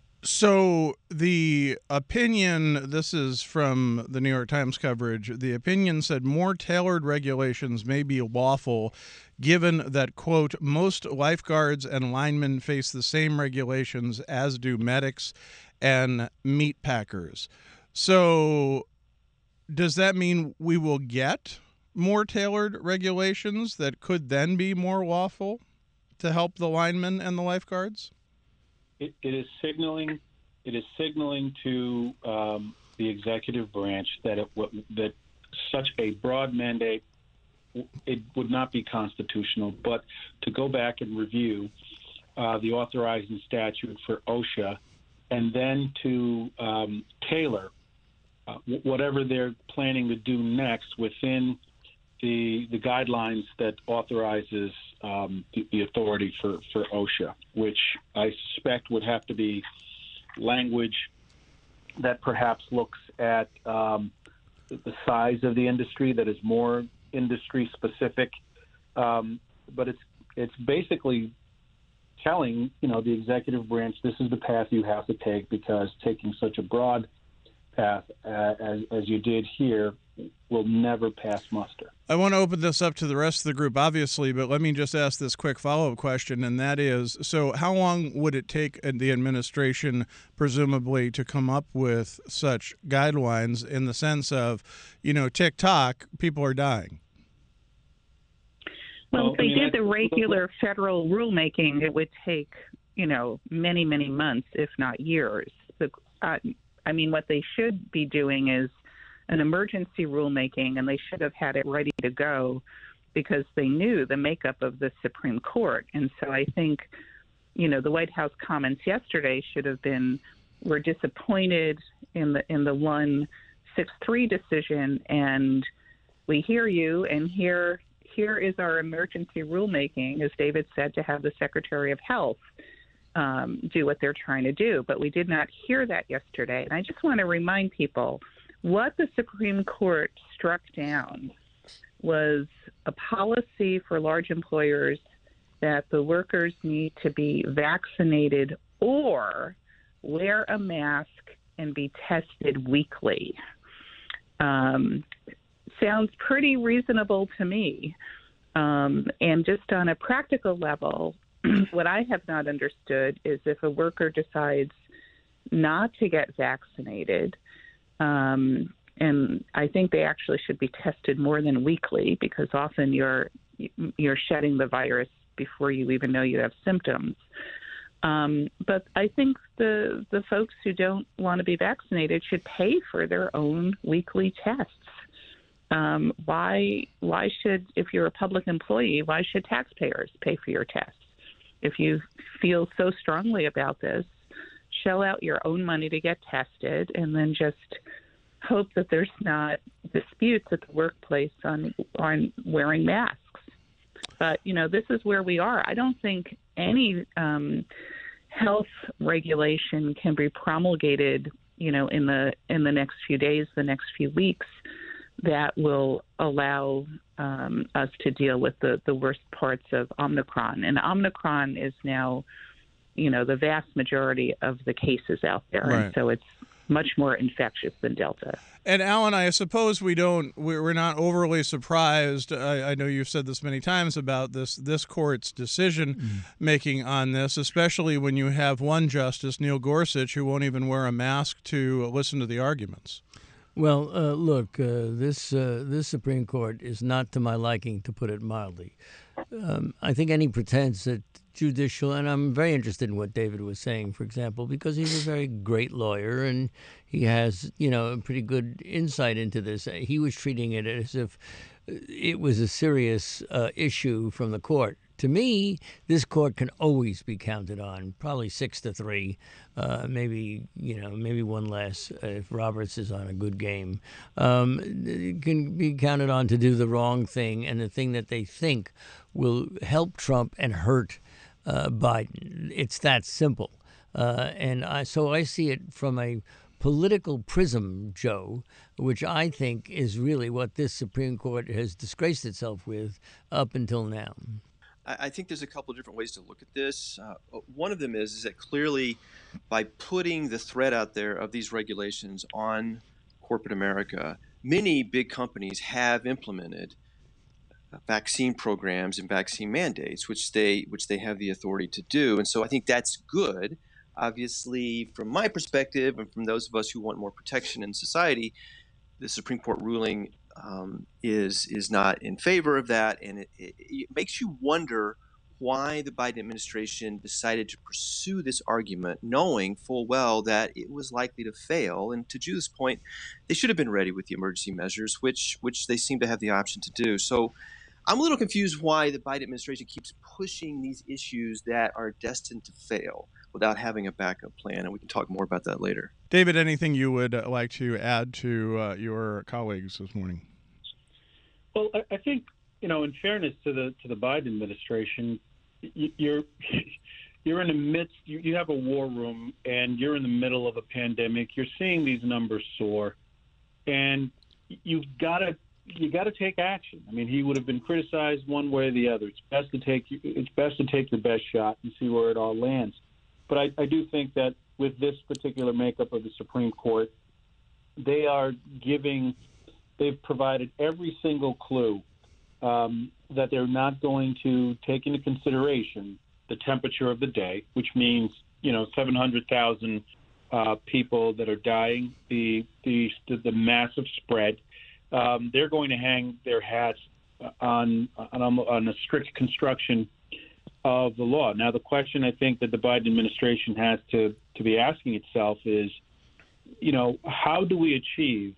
So the opinion, this is from the New York Times coverage, the opinion said more tailored regulations may be lawful given that, quote, most lifeguards and linemen face the same regulations as do medics and meat packers. So does that mean we will get more tailored regulations that could then be more lawful to help the linemen and the lifeguards? It, it is signaling. It is signaling to um, the executive branch that it, that such a broad mandate, it would not be constitutional. But to go back and review uh, the authorizing statute for OSHA, and then to um, tailor uh, whatever they're planning to do next within the the guidelines that authorizes um, the, the authority for, for OSHA, which I suspect would have to be language that perhaps looks at um, the size of the industry, that is more industry specific. Um, but it's it's basically telling, you know, the executive branch, this is the path you have to take, because taking such a broad path uh, as, as you did here will never pass muster. I want to open this up to the rest of the group, obviously, but let me just ask this quick follow-up question, and that is, so how long would it take the administration, presumably, to come up with such guidelines in the sense of, you know, TikTok, people are dying? Well, Well, if they I mean, did the I- regular federal rulemaking, it would take, you know, many, many months, if not years. The, uh, I mean, what they should be doing is an emergency rulemaking, and they should have had it ready to go because they knew the makeup of the Supreme Court. And so I think, you know, the White House comments yesterday should have been, we're disappointed in the in the one six three decision, and we hear you, and here here is our emergency rulemaking, as David said, to have the Secretary of Health um, do what they're trying to do. But we did not hear that yesterday. And I just want to remind people, what the Supreme Court struck down was a policy for large employers that the workers need to be vaccinated or wear a mask and be tested weekly. Um, sounds pretty reasonable to me. Um, and just on a practical level, what I have not understood is if a worker decides not to get vaccinated, Um, and I think they actually should be tested more than weekly, because often you're you're shedding the virus before you even know you have symptoms. Um, but I think the the folks who don't want to be vaccinated should pay for their own weekly tests. Um, why why should, if you're a public employee, why should taxpayers pay for your tests? If you feel so strongly about this, shell out your own money to get tested, and then just hope that there's not disputes at the workplace on on wearing masks. But, you know, this is where we are. I don't think any um, health regulation can be promulgated you know, in the in the next few days, the next few weeks, that will allow um, us to deal with the, the worst parts of Omicron. And Omicron is now, you know, the vast majority of the cases out there. Right. And so it's much more infectious than Delta. And Alan, I suppose we don't, we're not overly surprised. I, I know you've said this many times about this this court's decision mm. making on this, especially when you have one justice, Neil Gorsuch, who won't even wear a mask to listen to the arguments. Well, uh, look, uh, this uh, this Supreme Court is not to my liking, to put it mildly. Um, I think any pretense that judicial, and I'm very interested in what David was saying, for example, because he's a very great lawyer and he has, you know, a pretty good insight into this. He was treating it as if it was a serious uh, issue from the court. To me, this court can always be counted on, probably six to three, uh, maybe, you know, maybe one less if Roberts is on a good game. Um, it can be counted on to do the wrong thing and the thing that they think will help Trump and hurt uh, Biden. It's that simple. Uh, and I, so I see it from a political prism, Joe, which I think is really what this Supreme Court has disgraced itself with up until now. I think there's a couple of different ways to look at this. Uh, one of them is, is that clearly by putting the threat out there of these regulations on corporate America, many big companies have implemented vaccine programs and vaccine mandates, which they which they have the authority to do. And so I think that's good. Obviously, from my perspective and from those of us who want more protection in society, the Supreme Court ruling Um, is is not in favor of that, and it, it, it makes you wonder why the Biden administration decided to pursue this argument, knowing full well that it was likely to fail. And to Judith's point, they should have been ready with the emergency measures, which which they seem to have the option to do. So I'm a little confused why the Biden administration keeps pushing these issues that are destined to fail without having a backup plan, and we can talk more about that later. David, anything you would like to add to uh, your colleagues this morning? Well, I, I think, you know, in fairness to the to the Biden administration, you, you're you're in the midst. You, you have a war room, and you're in the middle of a pandemic. You're seeing these numbers soar, and you've got to you got to take action. I mean, he would have been criticized one way or the other. It's best to take it's best to take your best shot and see where it all lands. But I, I do think that with this particular makeup of the Supreme Court, they are giving. They've provided every single clue um, that they're not going to take into consideration the temperature of the day, which means, you know, seven hundred thousand uh, people that are dying, the the the massive spread. Um, they're going to hang their hats on, on on a strict construction of the law. Now, the question I think that the Biden administration has to to be asking itself is, you know, how do we achieve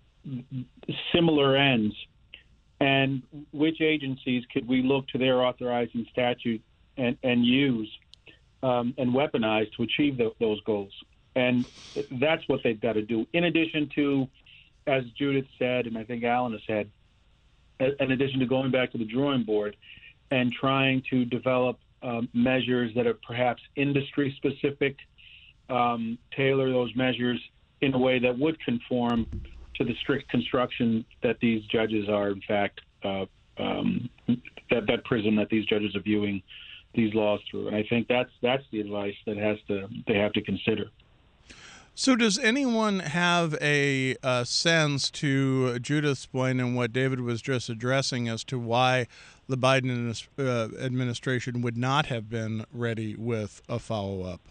similar ends, and which agencies could we look to their authorizing statute and, and use um, and weaponize to achieve the, those goals? And that's what they've got to do. In addition to, as Judith said, and I think Alan has said, in addition to going back to the drawing board and trying to develop um, measures that are perhaps industry specific, um, tailor those measures in a way that would conform to the strict construction that these judges are, in fact, uh, um, that that prism that these judges are viewing these laws through. And I think that's that's the advice that has to they have to consider. So does anyone have a, a sense, to Judith's point and what David was just addressing, as to why the Biden uh, administration would not have been ready with a follow-up?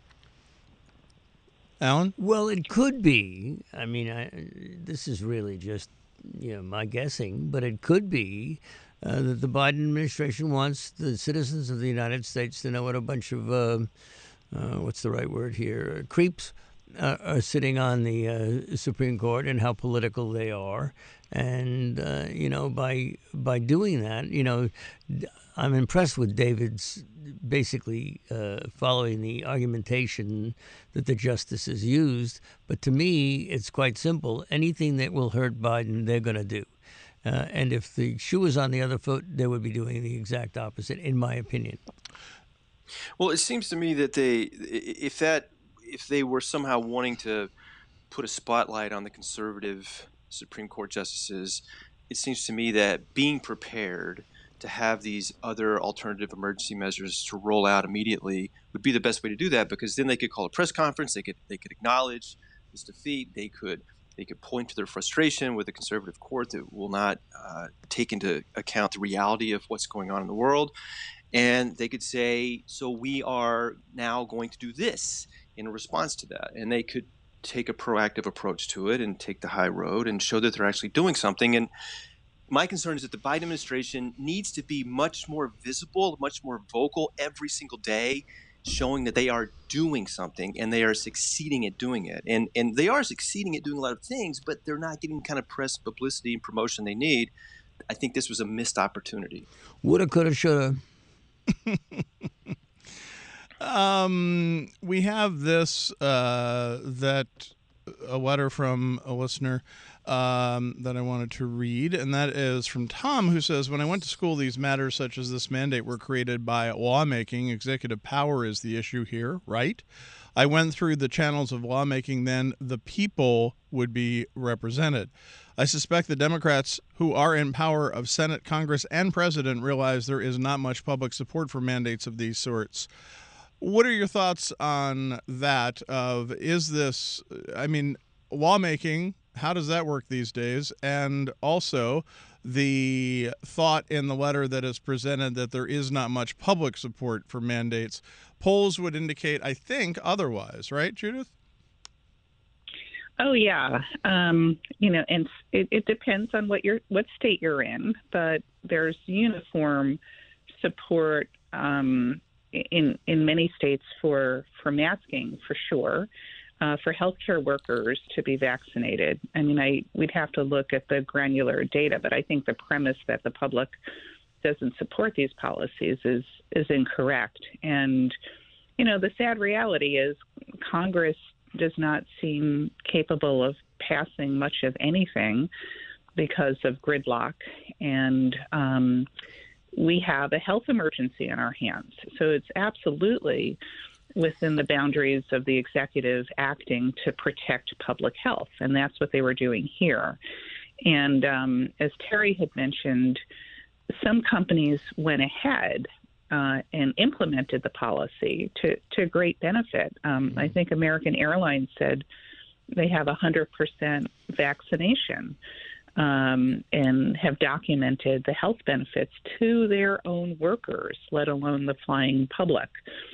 Alan? Well, it could be. I mean, I, this is really just, you know, my guessing, but it could be uh, that the Biden administration wants the citizens of the United States to know what a bunch of, uh, uh, what's the right word here, creeps uh, are sitting on the uh, Supreme Court and how political they are. And, uh, you know, by by doing that, you know, I'm impressed with David's basically uh, following the argumentation that the justices used. But to me, it's quite simple. Anything that will hurt Biden, they're going to do. Uh, and if the shoe was on the other foot, they would be doing the exact opposite, in my opinion. Well, it seems to me that they, if that, if they were somehow wanting to put a spotlight on the conservative Supreme Court justices, it seems to me that being prepared to have these other alternative emergency measures to roll out immediately would be the best way to do that, because then they could call a press conference, they could they could acknowledge this defeat, they could they could point to their frustration with the conservative court that will not uh, take into account the reality of what's going on in the world, and they could say, so we are now going to do this in response to that, and they could take a proactive approach to it and take the high road and show that they're actually doing something. And my concern is that the Biden administration needs to be much more visible, much more vocal every single day, showing that they are doing something and they are succeeding at doing it. And and they are succeeding at doing a lot of things, but they're not getting the kind of press publicity and promotion they need. I think this was a missed opportunity. Woulda, coulda, shoulda. um, we have this, uh, that a letter from a listener um, that I wanted to read, and that is from Tom, who says, when I went to school, these matters such as this mandate were created by lawmaking. Executive power is the issue here, right? I went through the channels of lawmaking, then the people would be represented. I suspect the Democrats who are in power of Senate, Congress, and President realize there is not much public support for mandates of these sorts. What are your thoughts on that? Of is this, I mean, lawmaking, how does that work these days? And also the thought in the letter that is presented that there is not much public support for mandates. Polls would indicate, I think, otherwise, right, Judith? Oh yeah, um, you know, and it, it depends on what your what state you're in, but there's uniform support um, in in many states for for masking, for sure, uh, for healthcare workers to be vaccinated. I mean, I we'd have to look at the granular data, but I think the premise that the public doesn't support these policies is is incorrect. And you know, the sad reality is Congress does not seem capable of passing much of anything because of gridlock. And um, we have a health emergency in our hands. So it's absolutely within the boundaries of the executive acting to protect public health. And that's what they were doing here. And um, as Terry had mentioned, some companies went ahead Uh, and implemented the policy to, to great benefit. Um, I think American Airlines said they have one hundred percent vaccination um, and have documented the health benefits to their own workers, let alone the flying public.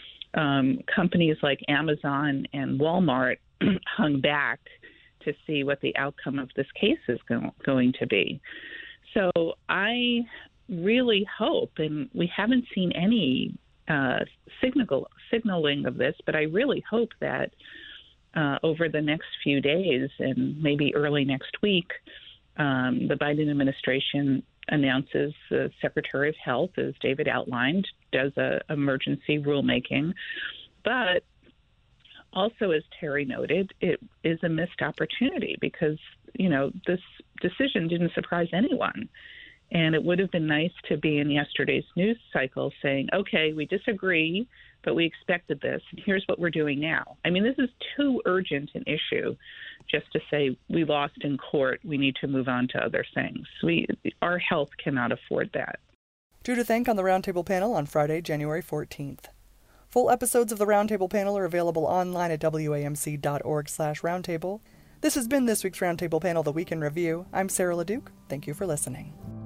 Um, companies like Amazon and Walmart hung back to see what the outcome of this case is go- going to be. So I really hope, and we haven't seen any uh, signal signaling of this, but I really hope that uh, over the next few days and maybe early next week, um, the Biden administration announces the Secretary of Health, as David outlined, does a emergency rulemaking. But also, as Terry noted, it is a missed opportunity because, you know, this decision didn't surprise anyone. And it would have been nice to be in yesterday's news cycle saying, okay, we disagree, but we expected this, and here's what we're doing now. I mean, this is too urgent an issue just to say we lost in court, we need to move on to other things. We, our health cannot afford that. Judith Enck on the Roundtable Panel on Friday, January fourteenth. Full episodes of the Roundtable Panel are available online at wamc.org slash roundtable. This has been this week's Roundtable Panel, The Week in Review. I'm Sarah LeDuc. Thank you for listening.